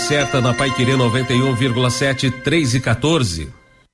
certa na Paiquerê 91,7, 3:14.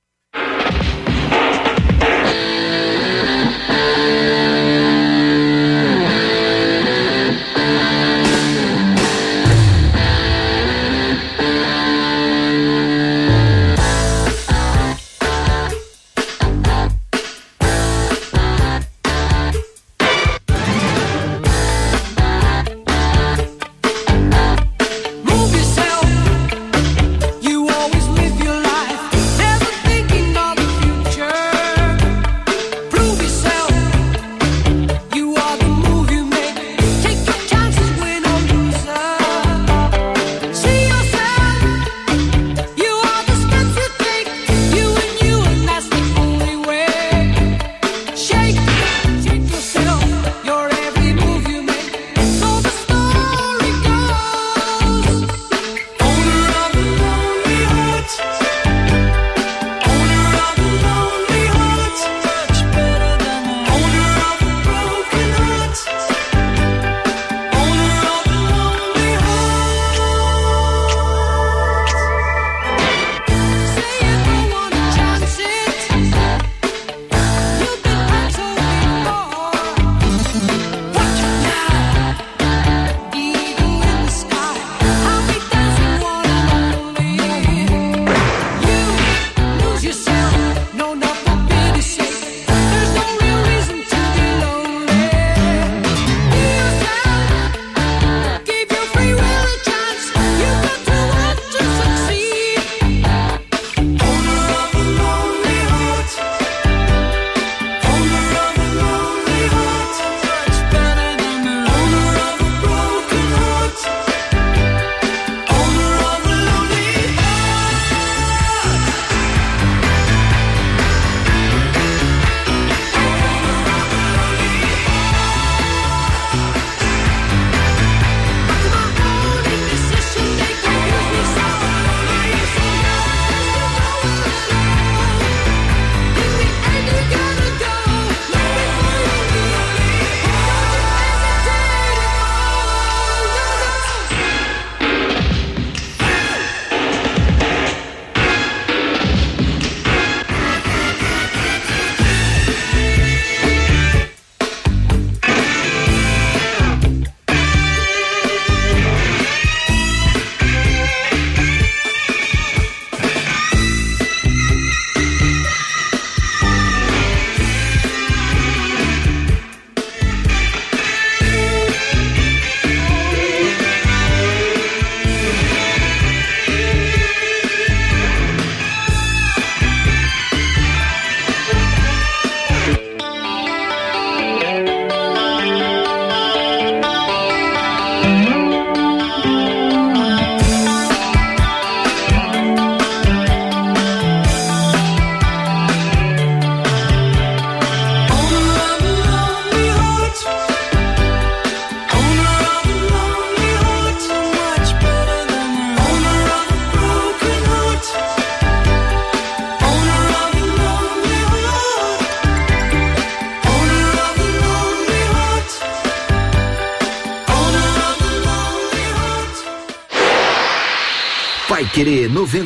Paiquerê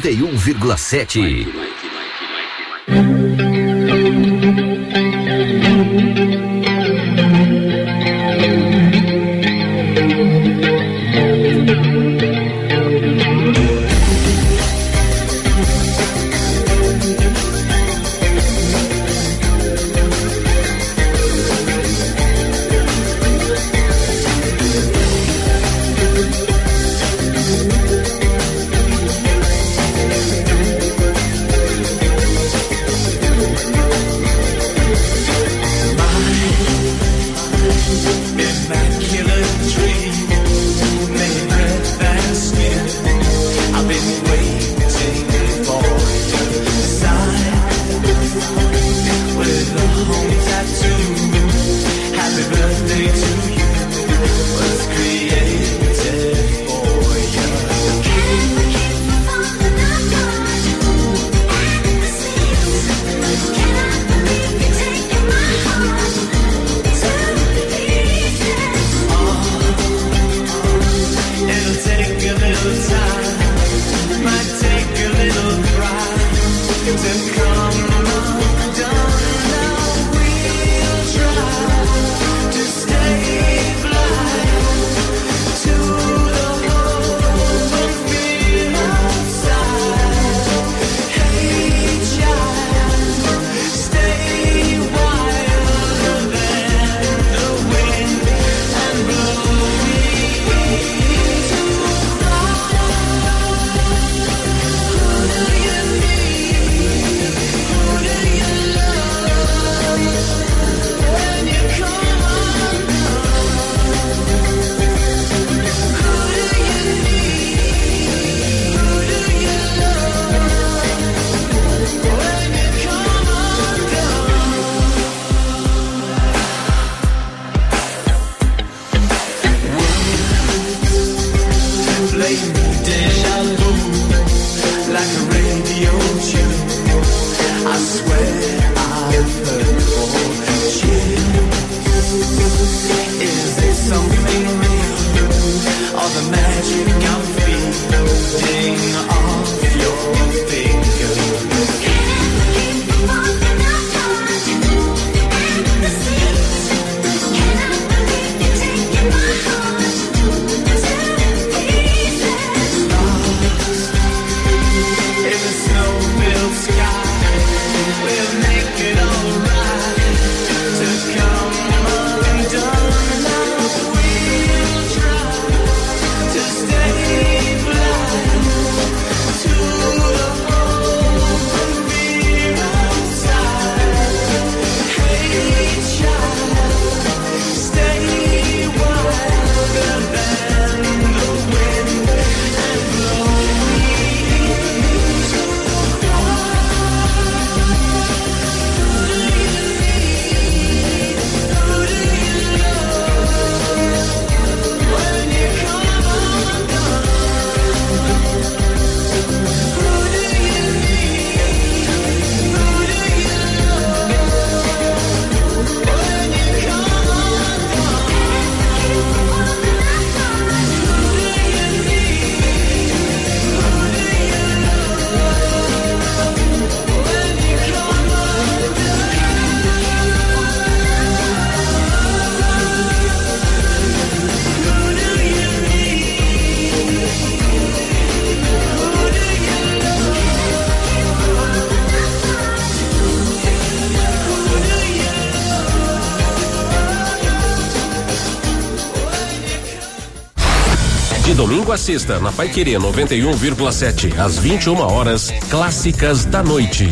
91,7. De domingo a sexta, na Paiquerê 91,7, às 21 horas, clássicas da noite.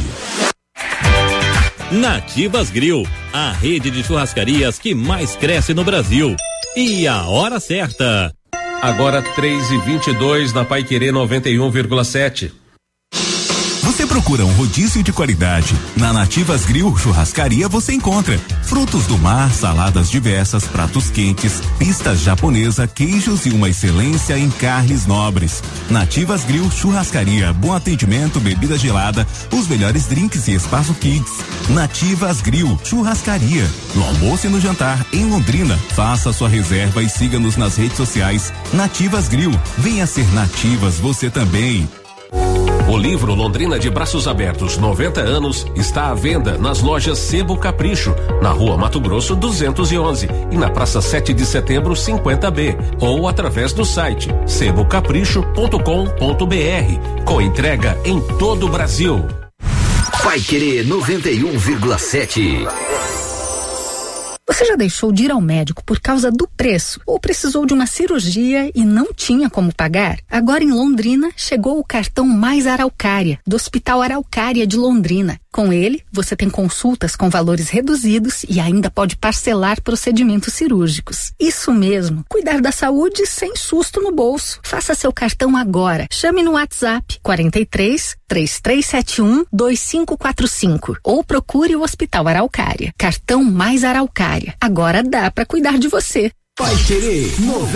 Nativas Grill, a rede de churrascarias que mais cresce no Brasil. E a hora certa. Agora 3h22 na Paiquerê 91,7. Você procura um rodízio de qualidade? Na Nativas Grill Churrascaria você encontra frutos do mar, saladas diversas, pratos quentes, pistas japonesa, queijos e uma excelência em carnes nobres. Nativas Grill Churrascaria, bom atendimento, bebida gelada, os melhores drinks e espaço kids. Nativas Grill Churrascaria, no almoço e no jantar em Londrina. Faça sua reserva e siga-nos nas redes sociais. Nativas Grill, venha ser Nativas você também. O livro Londrina de Braços Abertos 90 anos está à venda nas lojas Sebo Capricho, na Rua Mato Grosso 211 e na Praça 7 de Setembro 50B, ou através do site sebocapricho.com.br, com entrega em todo o Brasil. Paiquerê 91,7. Você já deixou de ir ao médico por causa do preço ou precisou de uma cirurgia e não tinha como pagar? Agora em Londrina chegou o cartão Mais Araucária, do Hospital Araucária de Londrina. Com ele, você tem consultas com valores reduzidos e ainda pode parcelar procedimentos cirúrgicos. Isso mesmo, cuidar da saúde sem susto no bolso. Faça seu cartão agora. Chame no WhatsApp 43 3371 2545 ou procure o Hospital Araucária. Cartão Mais Araucária. Agora dá pra cuidar de você. Paiquerê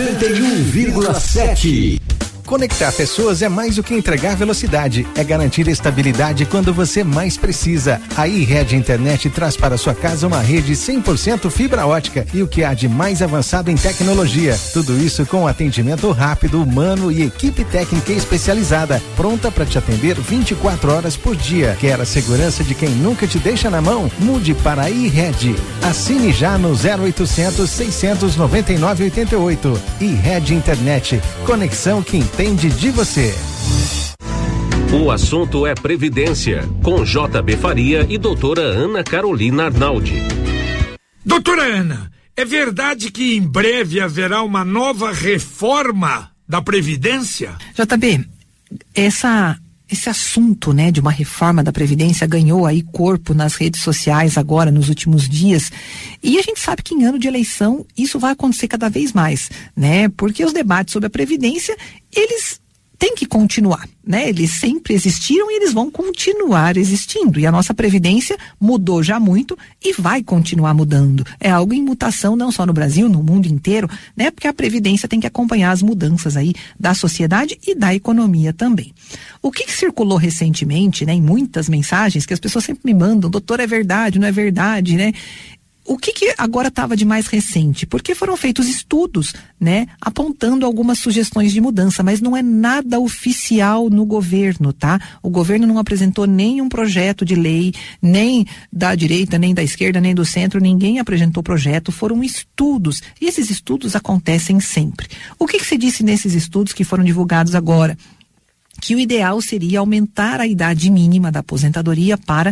91,7. Conectar pessoas é mais do que entregar velocidade, é garantir estabilidade quando você mais precisa. A iRede Internet traz para sua casa uma rede 100% fibra ótica e o que há de mais avançado em tecnologia. Tudo isso com atendimento rápido, humano e equipe técnica especializada, pronta para te atender 24 horas por dia. Quer a segurança de quem nunca te deixa na mão? Mude para a iRede. Assine já no 0800 699 88. iRede Internet. Conexão que entende de você. O assunto é Previdência, com JB Faria e doutora Ana Carolina Arnaldi. Doutora Ana, é verdade que em breve haverá uma nova reforma da Previdência? JB, esse assunto, né, de uma reforma da Previdência ganhou aí corpo nas redes sociais agora, nos últimos dias, e a gente sabe que em ano de eleição isso vai acontecer cada vez mais, né, porque os debates sobre a Previdência, eles tem que continuar, né? Eles sempre existiram e eles vão continuar existindo. E a nossa Previdência mudou já muito e vai continuar mudando. É algo em mutação não só no Brasil, no mundo inteiro, né? Porque a Previdência tem que acompanhar as mudanças aí da sociedade e da economia também. O que circulou recentemente, né? Em muitas mensagens que as pessoas sempre me mandam, doutor, é verdade, não é verdade, né? O que agora estava de mais recente? Porque foram feitos estudos, né, apontando algumas sugestões de mudança, mas não é nada oficial no governo, tá? O governo não apresentou nenhum projeto de lei, nem da direita, nem da esquerda, nem do centro, ninguém apresentou projeto, foram estudos, e esses estudos acontecem sempre. O que se disse nesses estudos que foram divulgados agora? Que o ideal seria aumentar a idade mínima da aposentadoria para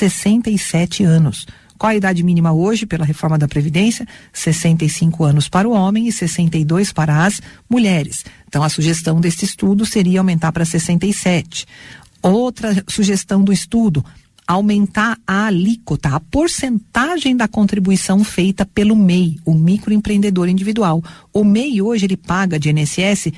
67 anos. Qual a idade mínima hoje pela reforma da Previdência? 65 anos para o homem e 62 para as mulheres. Então, a sugestão desse estudo seria aumentar para 67. Outra sugestão do estudo, aumentar a alíquota, a porcentagem da contribuição feita pelo MEI, o microempreendedor individual. O MEI hoje ele paga de INSS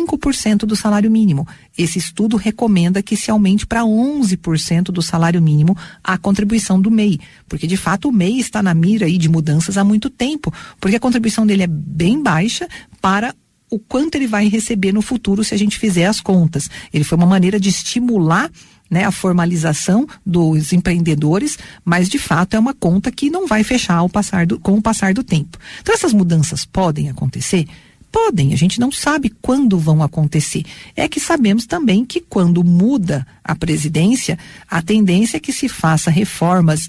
5% do salário mínimo. Esse estudo recomenda que se aumente para 11% do salário mínimo a contribuição do MEI, porque de fato o MEI está na mira aí de mudanças há muito tempo, porque a contribuição dele é bem baixa para o quanto ele vai receber no futuro se a gente fizer as contas. Ele foi uma maneira de estimular, né, a formalização dos empreendedores, mas de fato é uma conta que não vai fechar com o passar do tempo. Então essas mudanças podem acontecer? Podem, a gente não sabe quando vão acontecer. É que sabemos também que quando muda a presidência, a tendência é que se faça reformas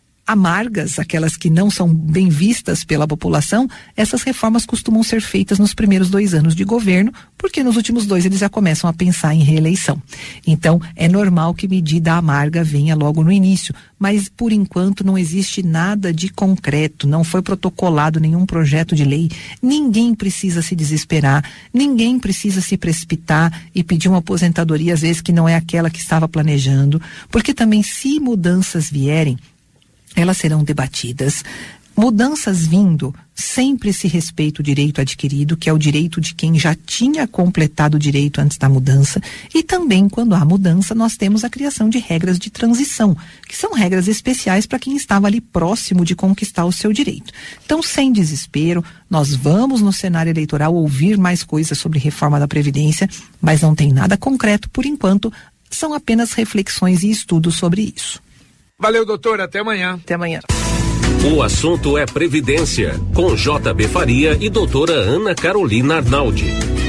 amargas, aquelas que não são bem vistas pela população. Essas reformas costumam ser feitas nos primeiros 2 anos de governo, porque nos últimos 2 eles já começam a pensar em reeleição. Então, é normal que medida amarga venha logo no início, mas por enquanto não existe nada de concreto, não foi protocolado nenhum projeto de lei, ninguém precisa se desesperar, ninguém precisa se precipitar e pedir uma aposentadoria às vezes que não é aquela que estava planejando, porque também se mudanças vierem, elas serão debatidas. Mudanças vindo, sempre se respeita o direito adquirido, que é o direito de quem já tinha completado o direito antes da mudança, e também quando há mudança nós temos a criação de regras de transição, que são regras especiais para quem estava ali próximo de conquistar o seu direito. Então, sem desespero, nós vamos no cenário eleitoral ouvir mais coisas sobre reforma da Previdência, mas não tem nada concreto por enquanto, são apenas reflexões e estudos sobre isso. Valeu, doutor, até amanhã. Até amanhã. O assunto é Previdência, com JB Faria e doutora Ana Carolina Arnaldi.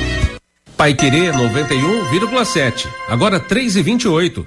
Paiquerê 91,7, agora 3h28.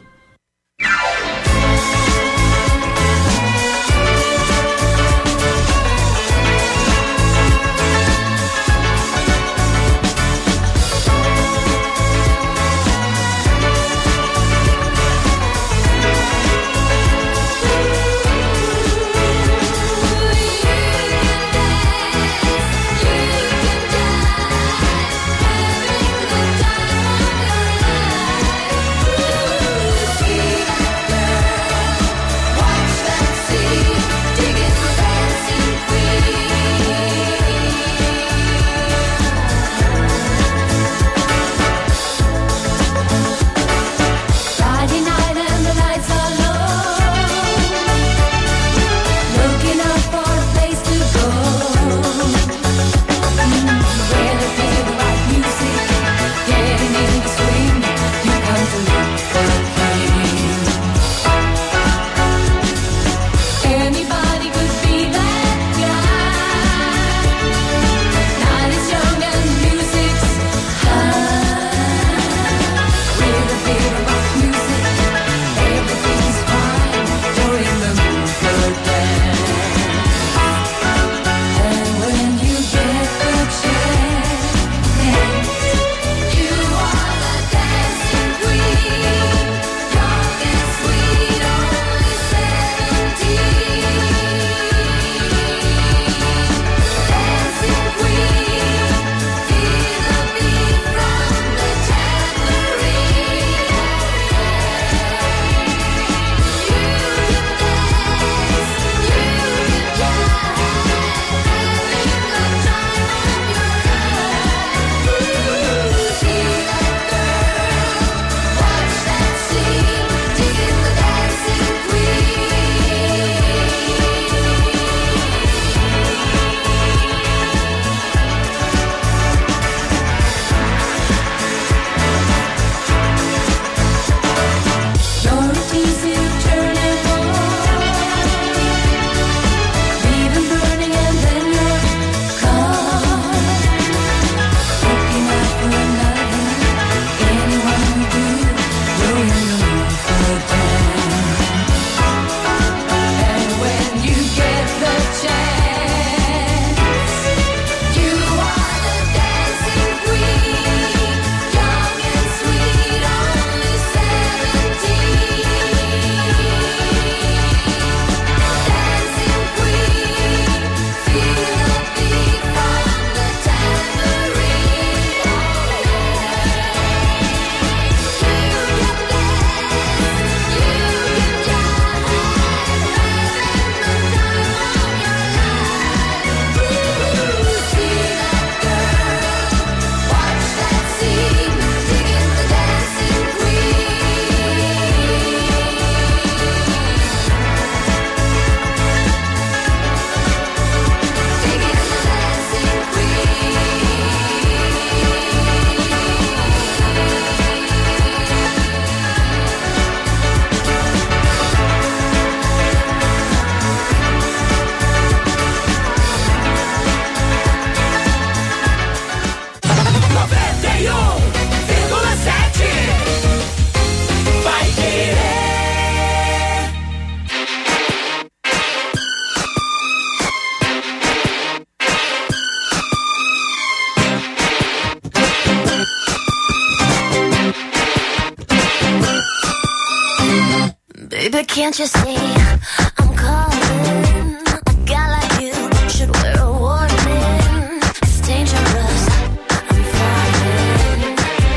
Baby, can't you see I'm calling? A guy like you should wear a warning. It's dangerous, I'm falling.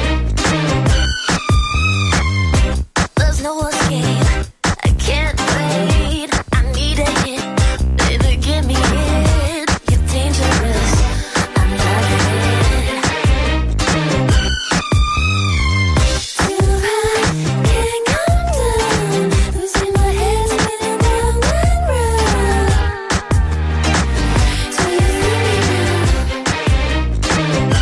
There's no escape, I can't wait. I need a hit, baby, give me it. You're dangerous, I'm loving it. Too high, can't come down. Losing my head, spinning round and round. Do you feel me now?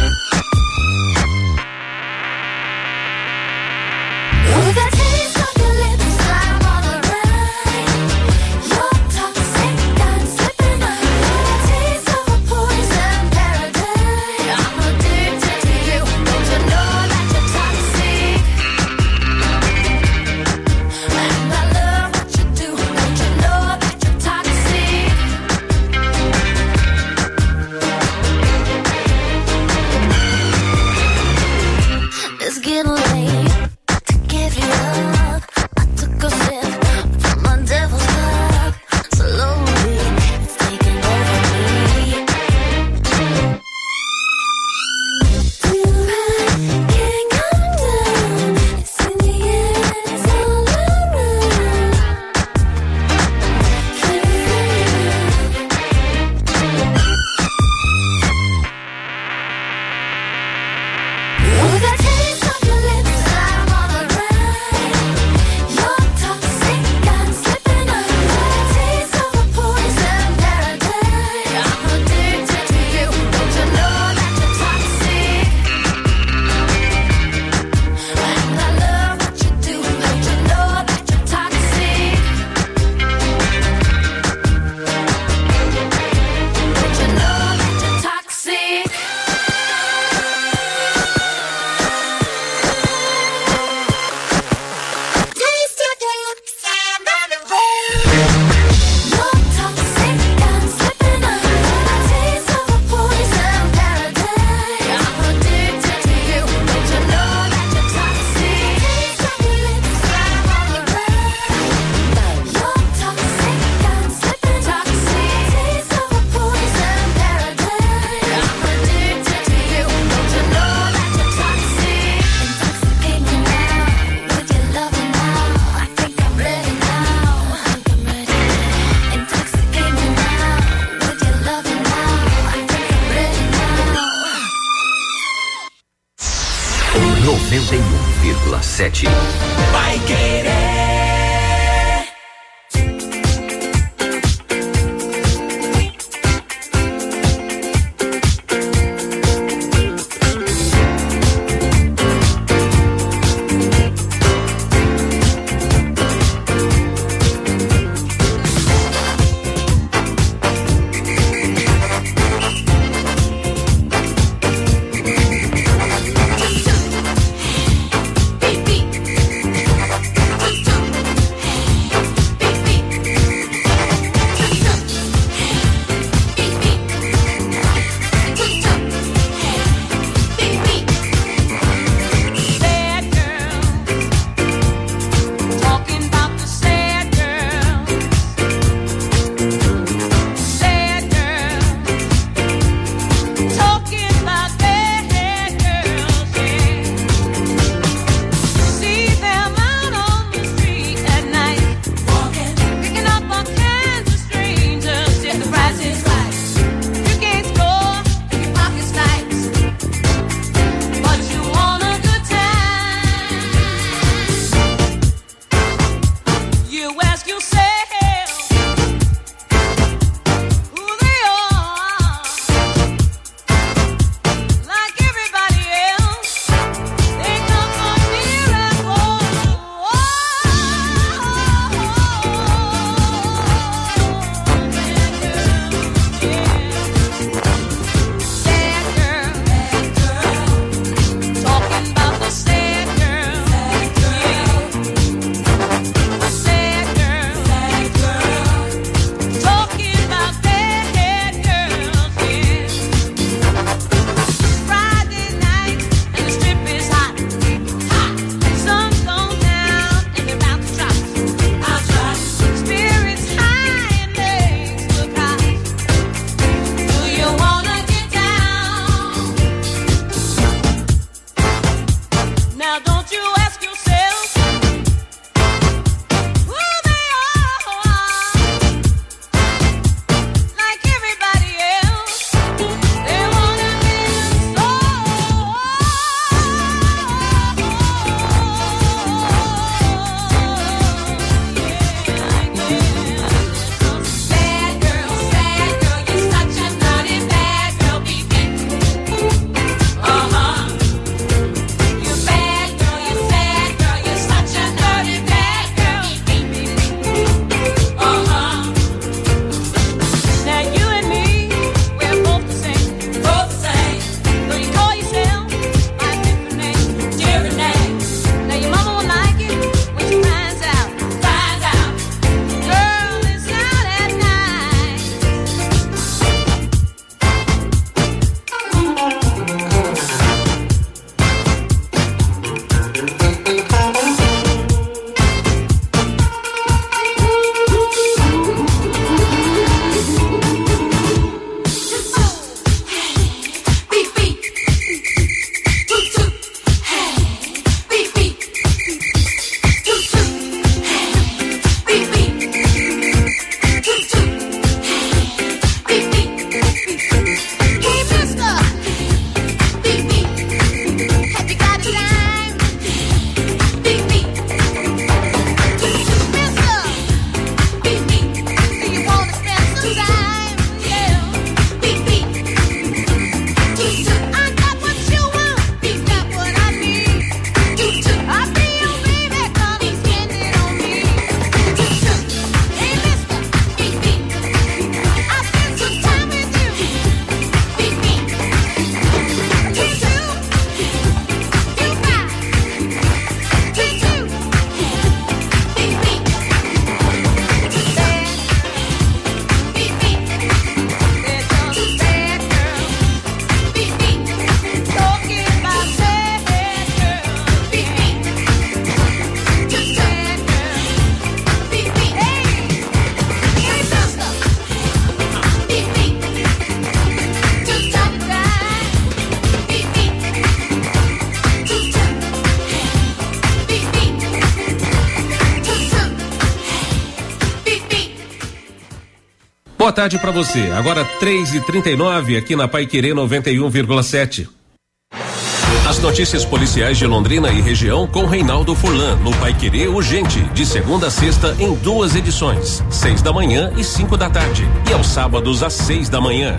Oh, that taste of your lips, I'm on a ride. You're toxic, I'm slipping on. The taste of a poison paradise. I'm addicted to you. Don't you know that you're toxic? And I love what you do. Don't you know that you're toxic? It's getting late to give you up. I took a sip from my devil's cup. Slowly, it's taking over me. Too high, can't come down. It's in the air, it's all around. Can you feel me now? Oh, that taste of your lips, I'm on a ride. You're toxic, I'm slipping on. The taste of a poison paradise. I'm addicted to you. Don't you know that you're toxic? And I love what you do. Don't you know that you're toxic? Don't you know that you're toxic? Taste of your lips, I'm on a roll. You're toxic, I'm slipping on. The taste of a poison paradise. I'm addicted to you. Don't you know that you're toxic? Taste of your lips, I'm on a roll. You're toxic, I'm slipping toxic. Taste of a poison paradise. I'm addicted to you. Don't you know that you're toxic? Intoxicate me now with your loving now. I think I'm ready now. I think I'm ready. Intoxicate me now with your loving now. I think I'm ready now. 91,7. Vai querer. Baby, Boa tarde para você. Agora 3h39 aqui na Paiquerê 91,7. As notícias policiais de Londrina e região com Reinaldo Furlan no Paiquerê Urgente, de segunda a sexta em 2 edições, 6 da manhã e 5 da tarde, e aos sábados às 6 da manhã.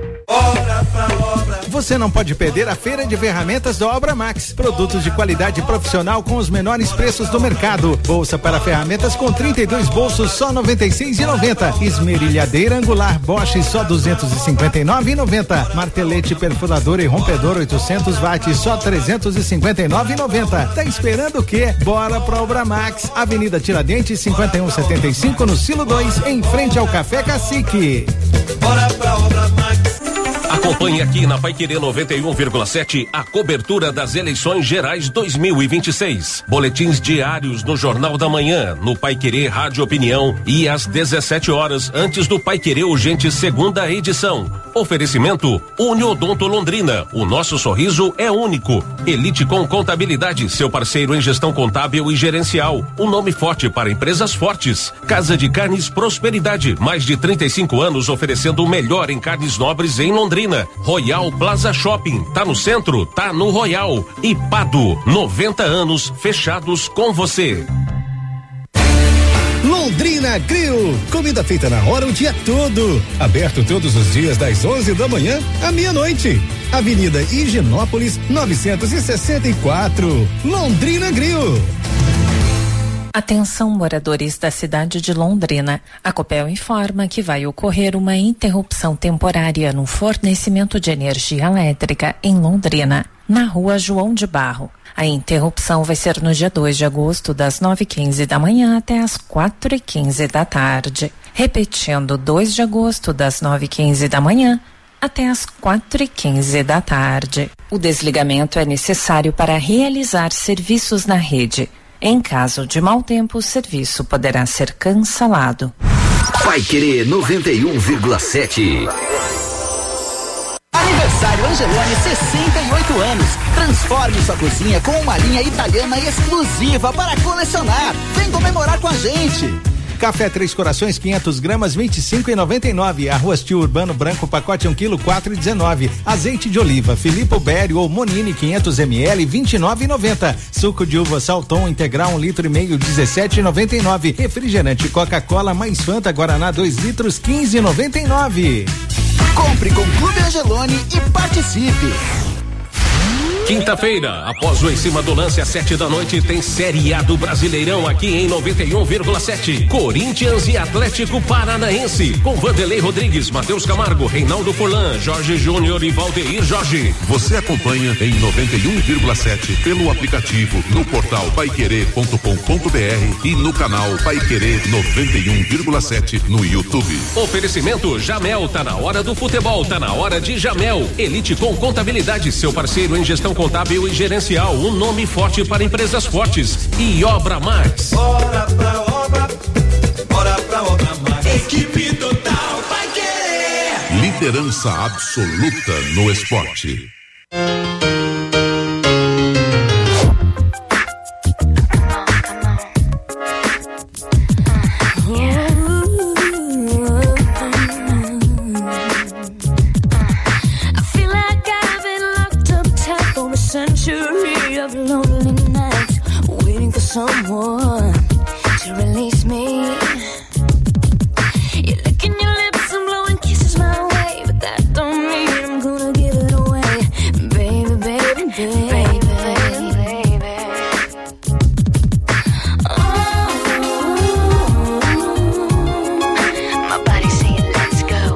Você não pode perder a Feira de Ferramentas da Obra Max. Produtos de qualidade profissional com os menores preços do mercado. Bolsa para ferramentas com 32 bolsos só R$ 96,90. Esmerilhadeira angular Bosch só R$ 259,90. Martelete perfurador e rompedor 800 watts só R$ 359,90. Tá esperando o quê? Bora pra Obra Max. Avenida Tiradentes 5175 no Silo 2, em frente ao Café Cacique. Bora pra Obra Max. Acompanhe aqui na Paiquerê 91,7 a cobertura das eleições gerais 2026. Boletins diários no Jornal da Manhã, no Paiquerê Rádio Opinião e às 17 horas antes do Paiquerê Urgente segunda edição. Oferecimento Uniodonto Londrina. O nosso sorriso é único. Elite com Contabilidade, seu parceiro em gestão contábil e gerencial. Um nome forte para empresas fortes. Casa de Carnes Prosperidade, mais de 35 anos oferecendo o melhor em carnes nobres em Londrina. Royal Plaza Shopping, tá no centro, tá no Royal. E Pado, 90 anos fechados com você. Londrina Grill, comida feita na hora o dia todo, aberto todos os dias das 11 da manhã à meia-noite. Avenida Higienópolis 964, Londrina Grill. Atenção, moradores da cidade de Londrina. A Copel informa que vai ocorrer uma interrupção temporária no fornecimento de energia elétrica em Londrina, na rua João de Barro. A interrupção vai ser no dia 2 de agosto, das 9h15 da manhã até as 4h15 da tarde. Repetindo, 2 de agosto, das 9h15 da manhã até as 4h15 da tarde. O desligamento é necessário para realizar serviços na rede. Em caso de mau tempo, o serviço poderá ser cancelado. Paiquerê 91,7. Aniversário Angeloni, 68 anos. Transforme sua cozinha com uma linha italiana exclusiva para colecionar. Vem comemorar com a gente. Café Três Corações 500 gramas 25,99. Arroz tio Urbano branco pacote 1 quilo 4,19. Azeite de oliva Filippo Berio ou Monini 500 ml 29,90. Suco de uva Salton integral 1,5 litro 17,99. Refrigerante Coca-Cola mais Fanta Guaraná 2 litros 15,99. Compre com Clube Angeloni e participe. Quinta-feira, após o Em Cima do Lance às 7 da noite, tem Série A do Brasileirão aqui em 91,7. Corinthians e Atlético Paranaense, com Vanderlei Rodrigues, Matheus Camargo, Reinaldo Furlan, Jorge Júnior e Valdeir Jorge. Você acompanha em 91,7 pelo aplicativo, no portal paiquerê.com.br e no canal Paiquerê 91,7 no YouTube. Oferecimento Jamel, tá na hora do futebol, tá na hora de Jamel. Elite com Contabilidade, seu parceiro em gestão contábil e gerencial, um nome forte para empresas fortes. E Obra Max. Bora pra Obra Max. Equipe total vai querer. Liderança absoluta no esporte. Someone to release me. You're licking your lips and blowing kisses my way, but that don't mean I'm gonna give it away, baby, baby, baby, baby, baby. Oh, my body's saying let's go.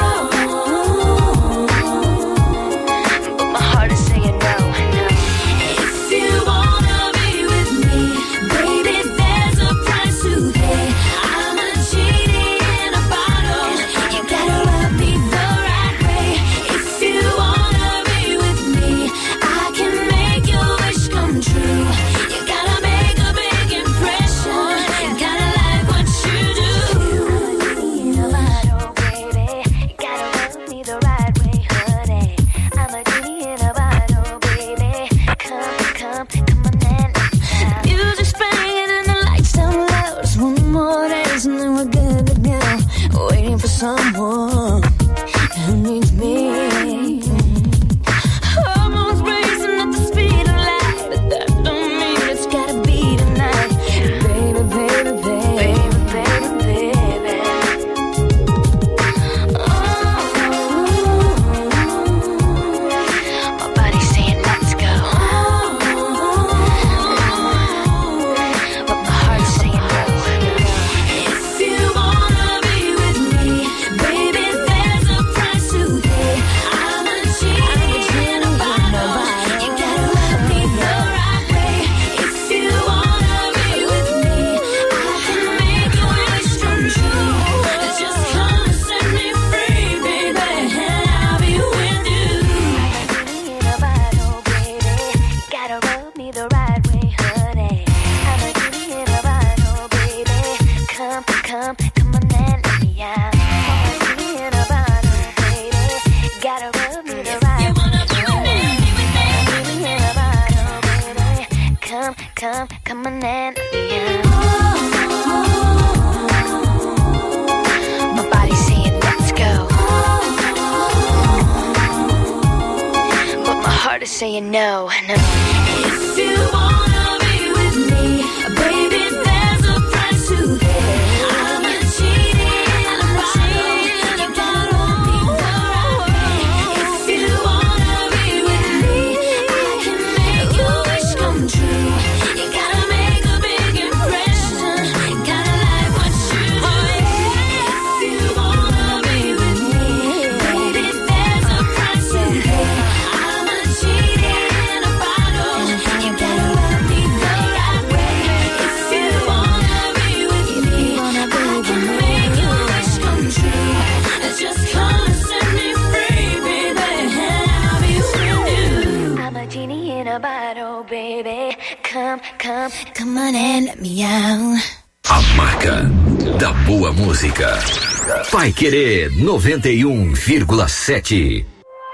Oh, but my heart is saying no, no. If you wanna be with me, baby, there's a price to pay. I'm a genie in a bottle. You gotta love me the right way. If you wanna be with me, I can make your wish come true. You gotta make a big impression. You gotta like what you do. You gotta baby. You gotta love me the right way, honey. I'm a genie in a bottle, baby. Come on and music's playing and the lights down low. Just one more dance and then we're good to go. Waiting for someone come on and my body's saying let's go, but my heart is saying no, no. If you wanna be with me, baby, there's a price to pay. I'm a cheating, you gotta hold me the right way. If you wanna be with me, I can make your wish come true. You gotta make a big impression, gotta like what you do. If you wanna be with me, baby, there's a price to pay. I'm a cheating in a bottle, you gotta love me the right way. If you wanna be with me, I can make your wish come true. Just come and set me free, baby, and I'll be with you. I'm a genie in a bottle, baby. Come on and let me out. A marca da boa música. Paiquerê 91,7.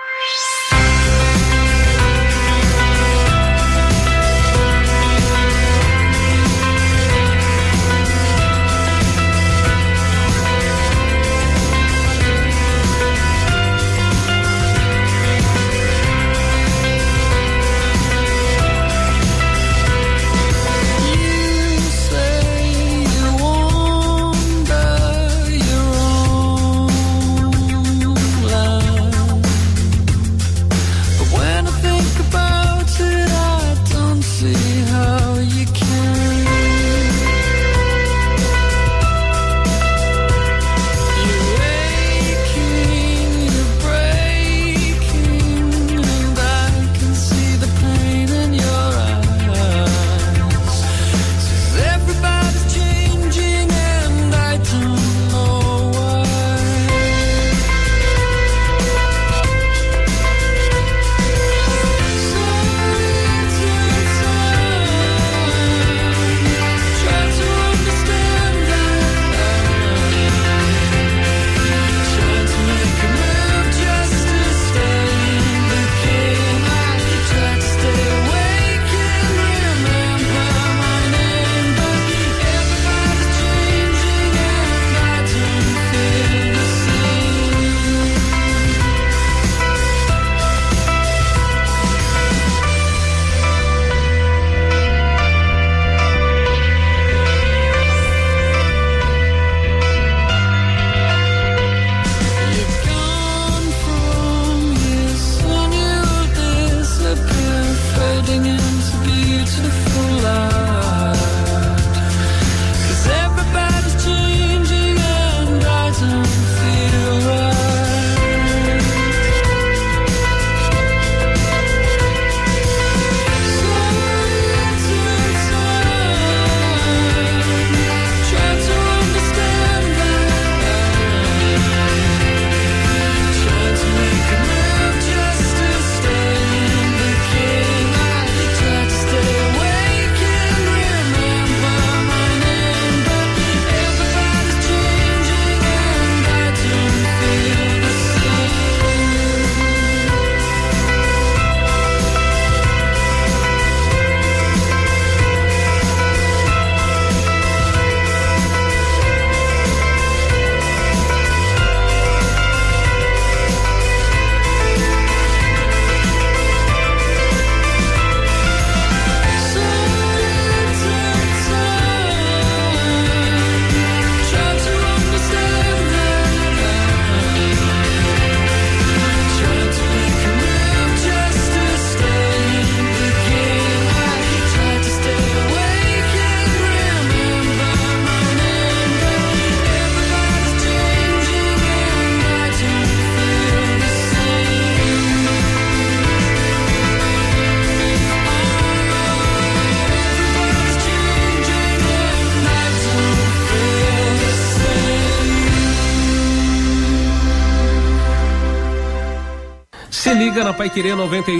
Se liga na Paiquerê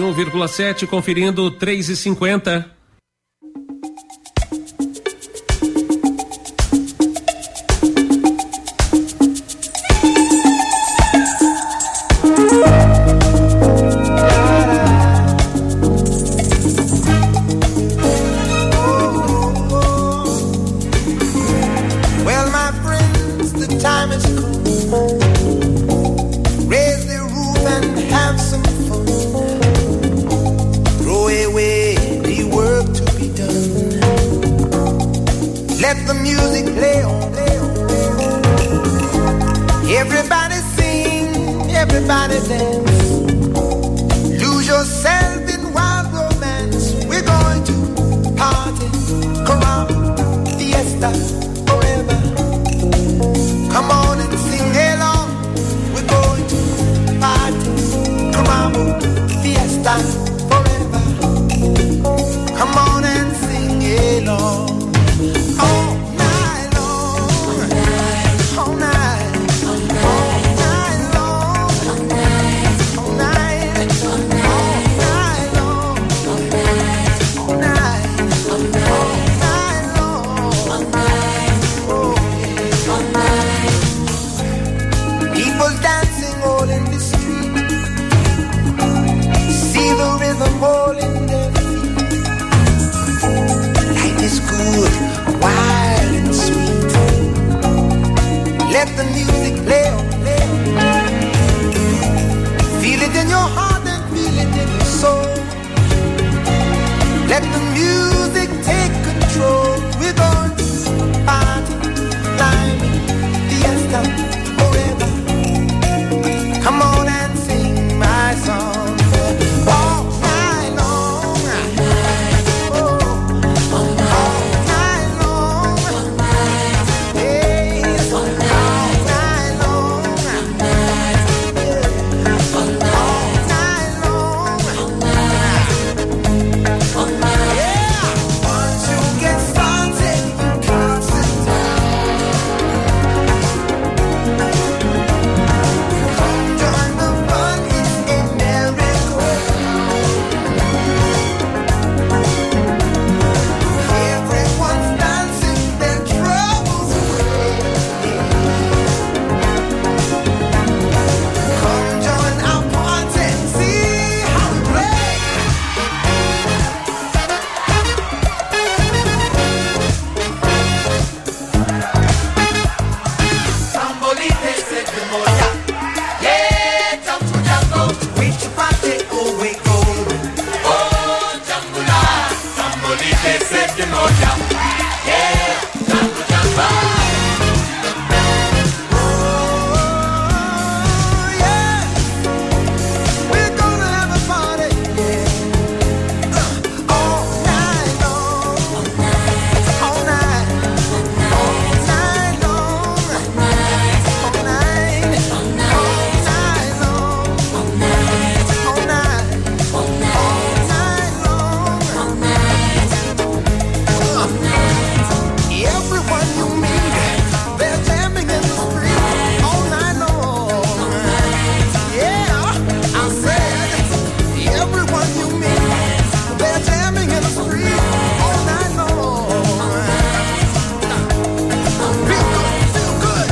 91,7, conferindo 3h50. Let the music play on. Everybody sing, everybody dance. Lose yourself in wild romance. We're going to party, come on, fiesta, forever. Come on and sing along. We're going to party, come on, fiesta, forever. Come on and sing along. All night long, all night, all night long, all night, all night, all night long, all night, all night long, all night. People dancing all in the street, see the rhythm all in their feet. Life is good, wild and sweet. Let the music play on. Feel it in your heart and feel it in your soul. Let the music take control. We're going to party, climbing, fiesta, forever. Come on and sing my song. All night long. Oh, all night long. Yes, all night long. All night long. Yeah. Once you get started, you can't sit down. Come join the fun, it's a miracle. Everyone's dancing, their troubles away. Come join our party, see how we play. Sambolite se te moja, yeah, jambu jambu, which party oh we go? Oh, jambula, sambolite se te moja, yeah, jambu jambu. Oh, yeah, we're gonna have a party, yeah. All night long, all night, all night long, all night, all night long, all night, all night long. Everyone you meet, they're jamming in the street all night long. Yeah, I said, everyone you meet, they're jamming in the street all night long. Feel good, feel good.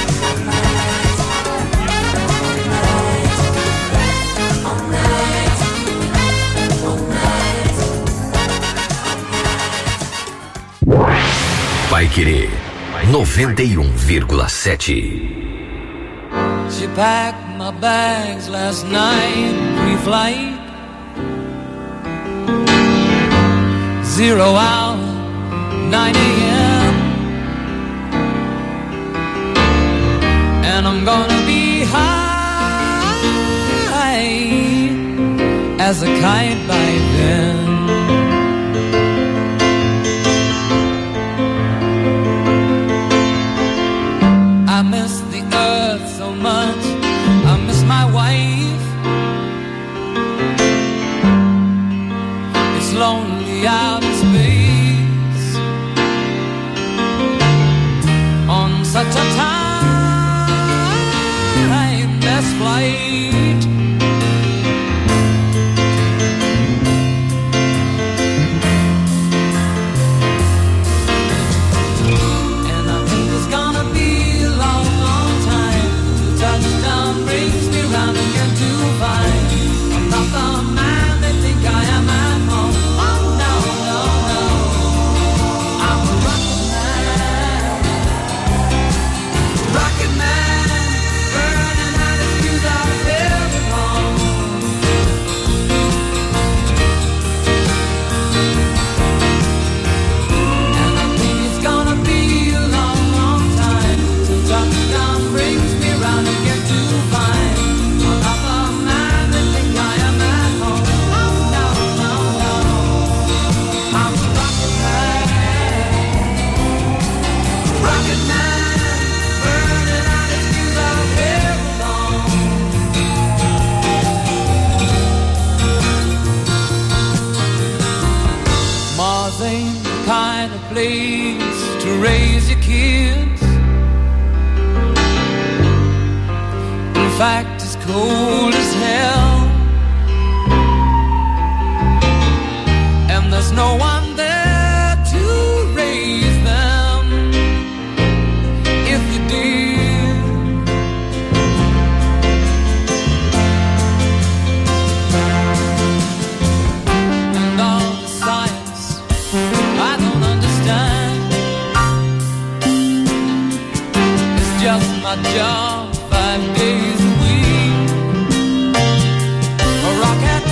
Paiquerê 91,7. She packed my bags last night, pre-flight. 0 hour, 9 a.m. And I'm gonna be high as a kite by then. I miss the earth so much. I miss my wife. It's lonely out in space on such a timeless flight. to raise your kids. In fact, it's cold as hell, and there's no one there to raise them if you did. And all the science I don't understand, it's just my job 5 days a week. A rocket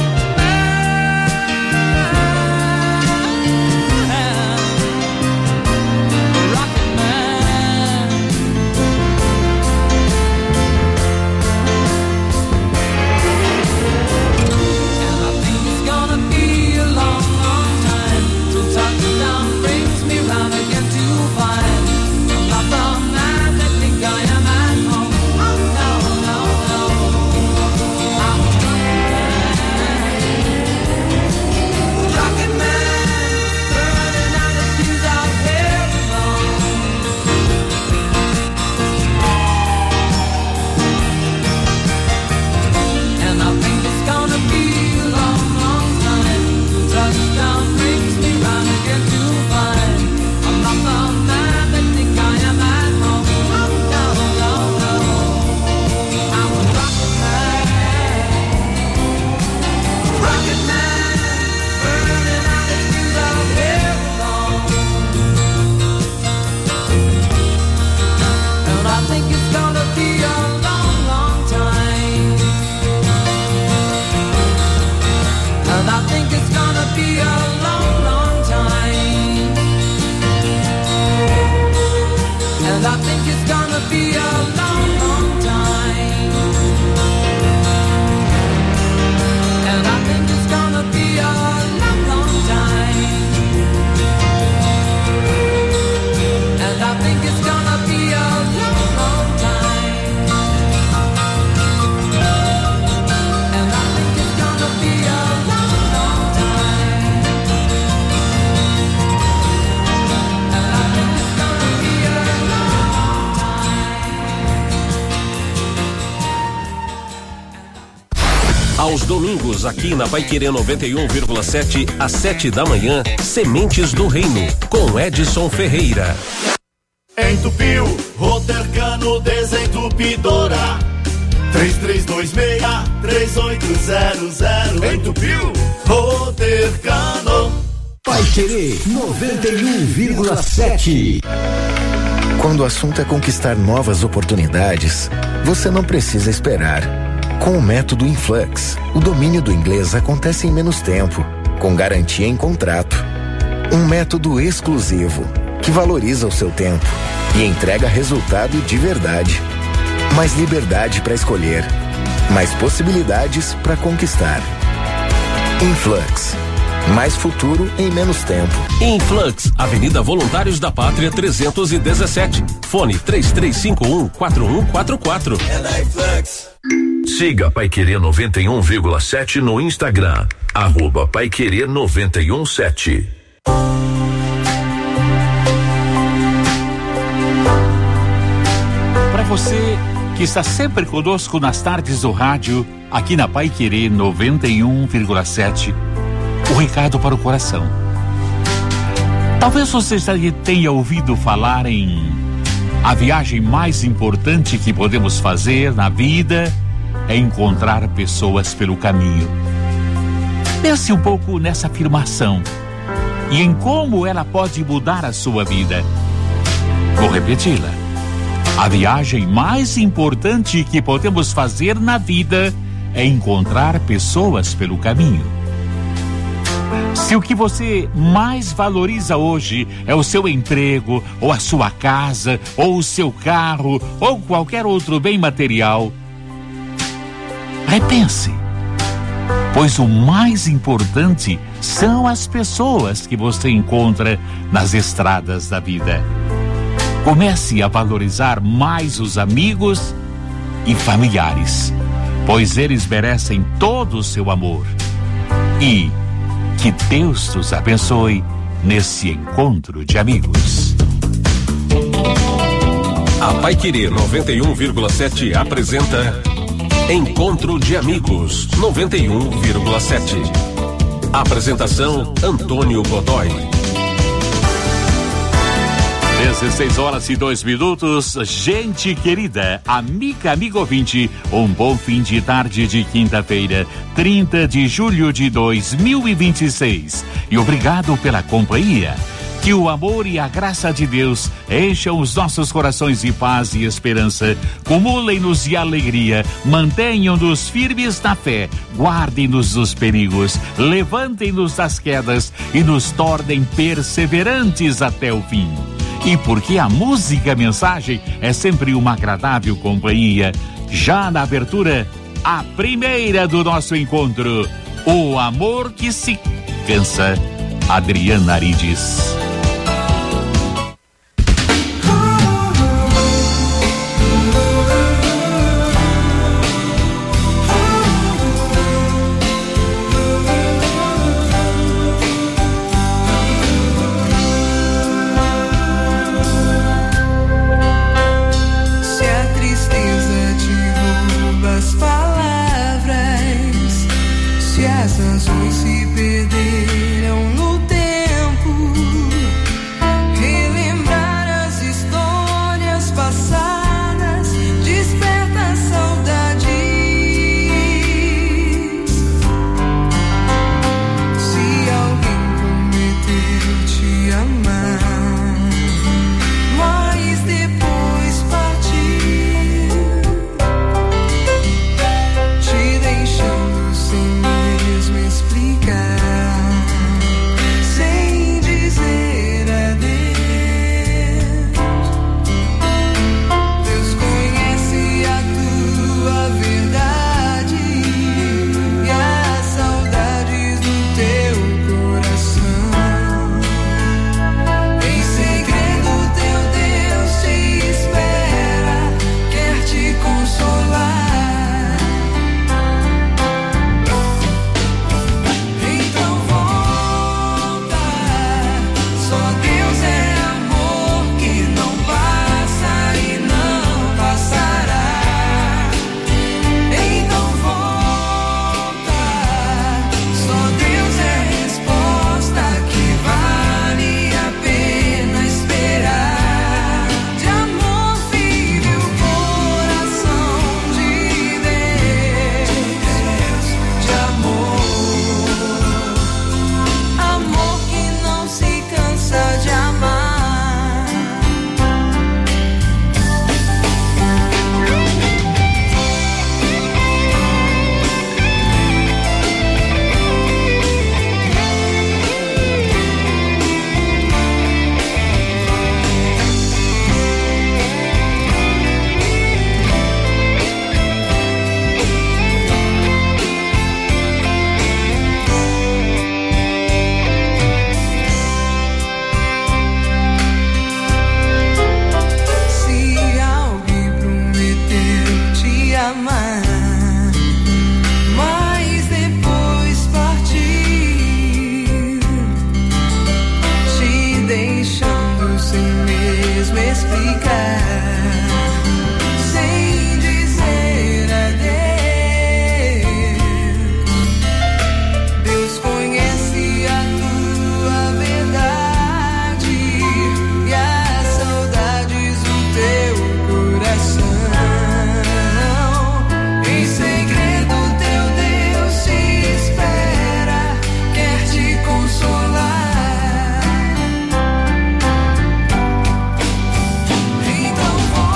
Aos domingos, aqui na Paiquerê 91,7, às 7 da manhã, Sementes do Reino, com Edson Ferreira. Entupiu, Rotercano Desentupidora, 3326-3800. Entupiu, Rotercano. Paiquerê 91,7. Quando o assunto é conquistar novas oportunidades, você não precisa esperar. Com o método Influx, o domínio do inglês acontece em menos tempo, com garantia em contrato. Um método exclusivo, que valoriza o seu tempo e entrega resultado de verdade. Mais liberdade para escolher, mais possibilidades para conquistar. Influx. Mais futuro em menos tempo. Influx, Avenida Voluntários da Pátria 317. Fone 3351-4144. É da Influx. Siga Paiquerê 91,7 no Instagram. @Paiquerê 91,7. Para você que está sempre conosco nas tardes do rádio, aqui na Paiquerê 91,7, o recado para o coração. Talvez você já tenha ouvido falar em a viagem mais importante que podemos fazer na vida é encontrar pessoas pelo caminho. Pense um pouco nessa afirmação e em como ela pode mudar a sua vida. Vou repeti-la. A viagem mais importante que podemos fazer na vida é encontrar pessoas pelo caminho. Se o que você mais valoriza hoje é o seu emprego, ou a sua casa, ou o seu carro, ou qualquer outro bem material, repense, pois o mais importante são as pessoas que você encontra nas estradas da vida. Comece a valorizar mais os amigos e familiares, pois eles merecem todo o seu amor. E que Deus nos abençoe nesse encontro de amigos. Paiquerê 91,7 apresenta Encontro de Amigos 91,7. Apresentação Antônio Godoy. 16h02. Gente querida, amiga, amigo ouvinte, um bom fim de tarde de quinta-feira, 30 de julho de 2026. E obrigado pela companhia. Que o amor e a graça de Deus encham os nossos corações de paz e esperança, cumulem-nos de alegria, mantenham-nos firmes na fé, guardem-nos dos perigos, levantem-nos das quedas e nos tornem perseverantes até o fim. E porque a música mensagem é sempre uma agradável companhia, já na abertura, a primeira do nosso encontro, O Amor que se Cansa, Adriana Arides. Se perderam no tempo, relembrar as histórias passadas desperta saudades. Se alguém prometeu te amar, mas depois partiu, te deixando sem mesmo explicar, sem dizer adeus. Deus conhece a tua verdade e as saudades do teu coração. Em segredo teu Deus te espera, quer te consolar. Mas depois partiu, te deixando sem mesmo explicar, sem dizer adeus. Deus conhece a tua verdade e as saudades do teu coração. Em segredo teu Deus te espera, quer te consolar. Então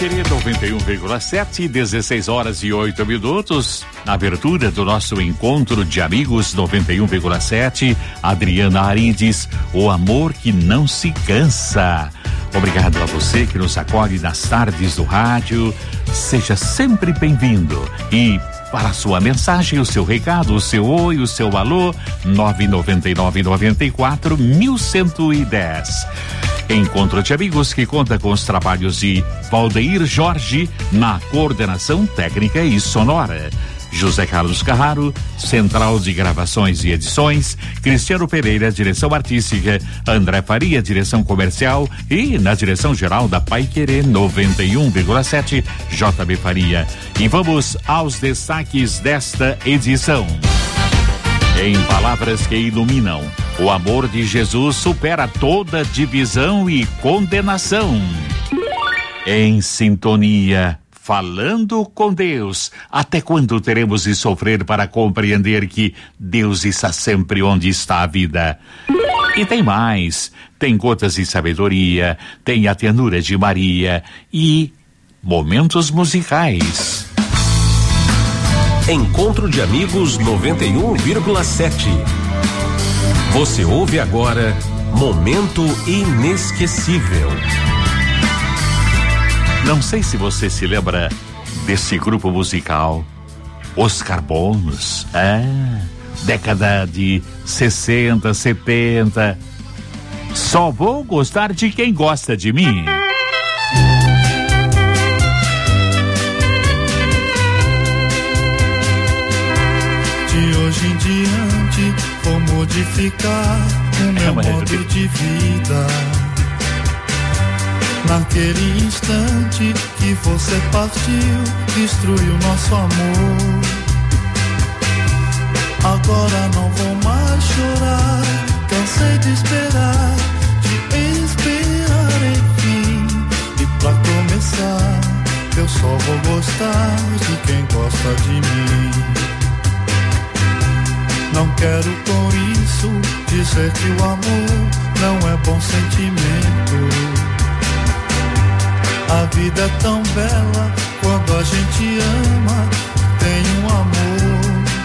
Querer 91,7, 16 horas e 8 minutos. Na abertura do nosso encontro de amigos 91,7, Adriana Arides, o amor que não se cansa. Obrigado a você que nos acolhe nas tardes do rádio. Seja sempre bem-vindo. E para a sua mensagem, o seu recado, o seu oi, o seu alô, 999-94-1110. Encontro de amigos que conta com os trabalhos de Valdeir Jorge na coordenação técnica e sonora. José Carlos Carraro, Central de Gravações e Edições, Cristiano Pereira, direção artística, André Faria, direção comercial e na direção geral da Paiquerê 91,7, JB Faria. E vamos aos destaques desta edição. Em palavras que iluminam, o amor de Jesus supera toda divisão e condenação. Em sintonia, falando com Deus, até quando teremos de sofrer para compreender que Deus está sempre onde está a vida? E tem mais, tem gotas de sabedoria, tem a ternura de Maria e momentos musicais. Encontro de Amigos 91,7. Você ouve agora Momento Inesquecível. Não sei se você se lembra desse grupo musical, Os Carbonos, década de 60, 70. Só vou gostar de quem gosta de mim. De hoje em diante vou modificar o meu modo de vida. Naquele instante que você partiu, destruiu nosso amor. Agora não vou mais chorar, cansei de esperar, enfim. E pra começar, eu só vou gostar de quem gosta de mim. Não quero com isso dizer que o amor não é bom sentimento. A vida é tão bela quando a gente ama, tem um amor.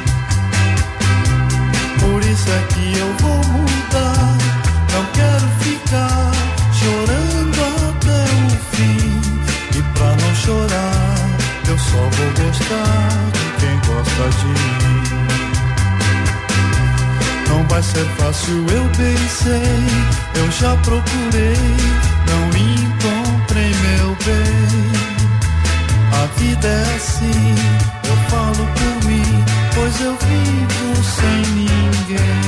Por isso é que eu vou mudar, não quero ficar chorando até o fim. E pra não chorar, eu só vou gostar de quem gosta de mim. Não vai ser fácil, eu bem sei, eu já procurei, não encontrei meu bem. A vida é assim, eu falo por mim, pois eu vivo sem ninguém.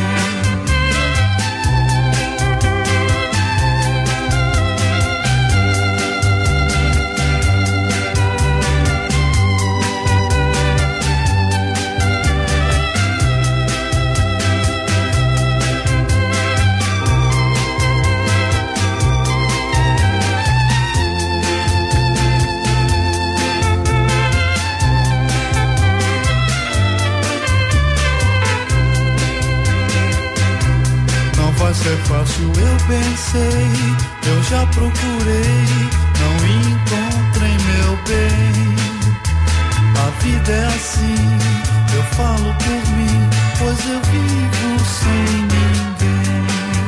Vai ser fácil, eu pensei, eu já procurei, não encontrei meu bem. A vida é assim, eu falo por mim, pois eu vivo sem ninguém.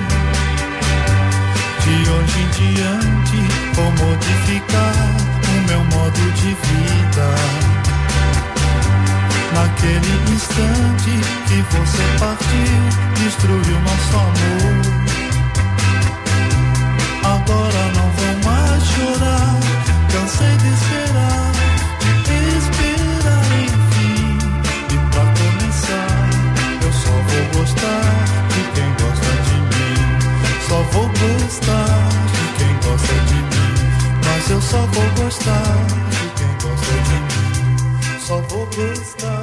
De hoje em diante, vou modificar o meu modo de vida. Naquele instante que você partiu, destruiu nosso amor. Agora não vou mais chorar, cansei de esperar, enfim. E pra começar, eu só vou gostar de quem gosta de mim. Só vou gostar de quem gosta de mim. Mas eu só vou gostar de quem gosta de mim. Só vou gostar.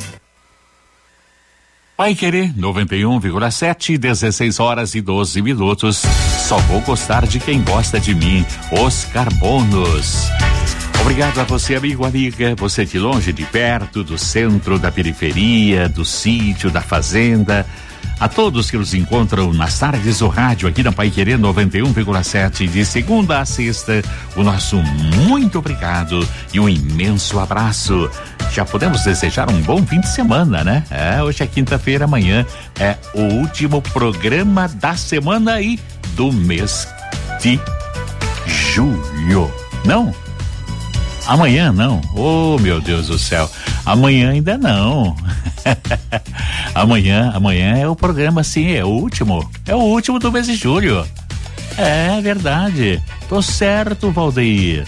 Paiquerê 91,7, 16 horas e 12 minutos. Só vou gostar de quem gosta de mim, Os Carbonos. Obrigado a você, amigo, amiga, você de longe, de perto, do centro, da periferia, do sítio, da fazenda, a todos que nos encontram nas tardes do rádio aqui na Paiquerê 91,7, de segunda a sexta, o nosso muito obrigado e um imenso abraço. Já podemos desejar um bom fim de semana, né? Hoje é quinta-feira, amanhã é o último programa da semana e do mês de julho. Não? Amanhã não. Oh, meu Deus do céu. Amanhã ainda não. amanhã é o programa, sim, é o último. É o último do mês de julho. É verdade. Tô certo, Valdeir.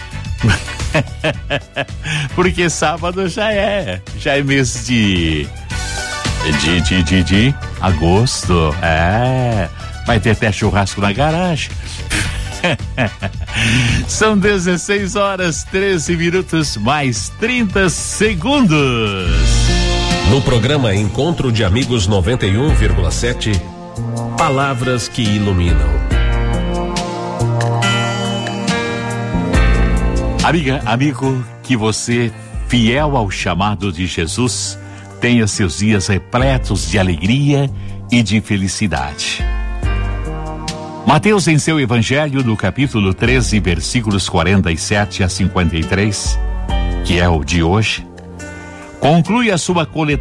Porque sábado já é mês de agosto. Vai ter até churrasco na garagem. São 16 horas 13 minutos mais 30 segundos. No programa Encontro de Amigos 91,7, palavras que iluminam. Amiga, amigo, que você, fiel ao chamado de Jesus, tenha seus dias repletos de alegria e de felicidade. Mateus, em seu evangelho, no capítulo 13, versículos 47 a 53, que é o de hoje, conclui a sua coletânea